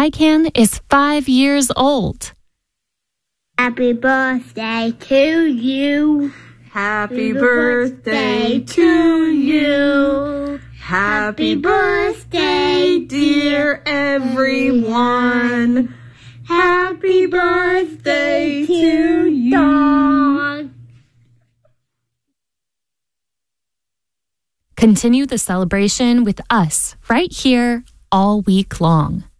Ican is 5 years old. Happy birthday to you. Happy birthday to you. Happy birthday, dear everyone. Happy birthday to you. Continue the celebration with us right here all week long.